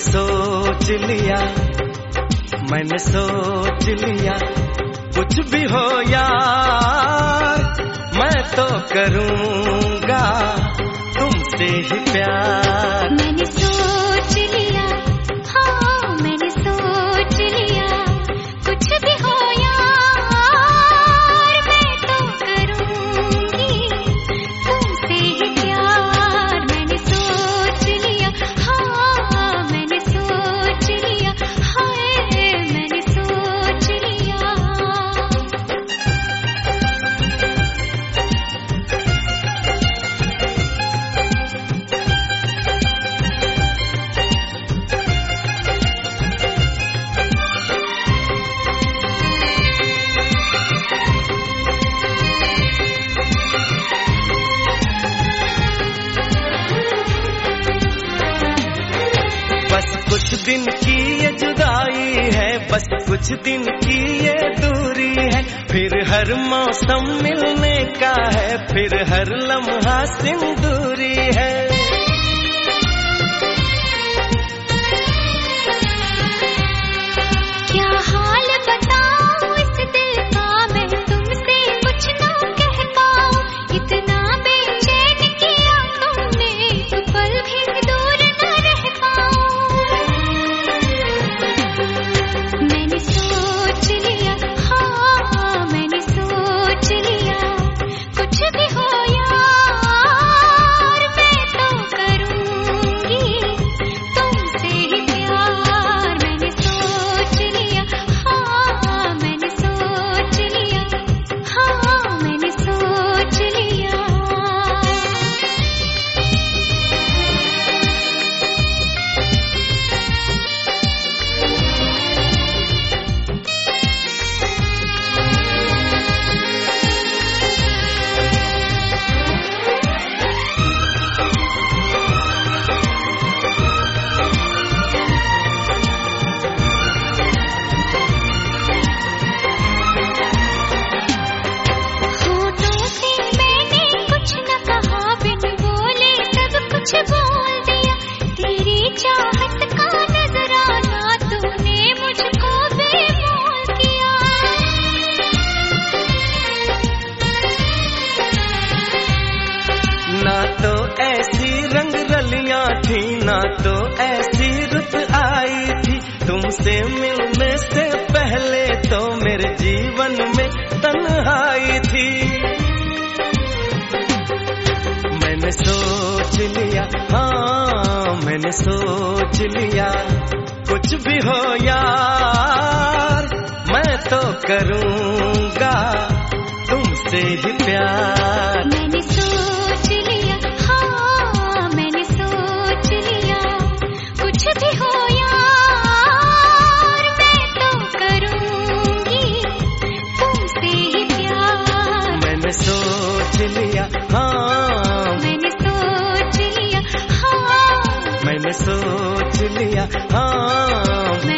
सोच लिया, मैंने सोच लिया, कुछ भी हो यार मैं तो करूँगा तुमसे ही प्यार। मैंने सोच लिया, हाँ मैंने सोच लिया, कुछ भी हो यार मैं तो करूँगी तुमसे ही प्यार। मैंने सोच लिया, हाँ मैंने सोच लिया, हाय मैंने सोच लिया। बस कुछ दिन की ये जुदाई है, बस कुछ दिन की ये दूरी है, फिर हर मौसम मिलने का है, फिर हर लम्हा सिंदूरी है। क्या हाल बताऊं इस दिल का मैं तुमसे कुछ ना कह पाऊं, इतना बेचैन किया तुमने तो पल भी दूर न रह पाऊं। मैंने सोच लिया, हाँ मैंने सोच लिया, कुछ भी हो यार मैं तो करूँगी तुमसे ही प्यार। मैंने सोच लिया, हाँ मैंने सोच लिया, हाँ मैंने सोच लिया। होठों से मैंने कुछ न कहा, बिन बोले सब कुछ बोल दिया, तेरी चाहत का नजराना तूने मुझको बेमोल किया। ना तो ऐसी रंग रलियां थी, ना तो ऐसी रुत आई थी, तुमसे मिलने से पहले तो मेरे जीवन में तन्हाई थी। मैंने सोच लिया, हाँ मैंने सोच लिया, कुछ भी हो यार मैं तो करूँगा तुमसे ही प्यार। मैंने सोच लिया, हाँ मैंने सोच लिया, कुछ भी हो यार मैं तो करूँगी तुमसे ही प्यार। मैंने सोच लिया, हाँ मैंने सोच लिया, हाँ मैंने सोच लिया, हाँ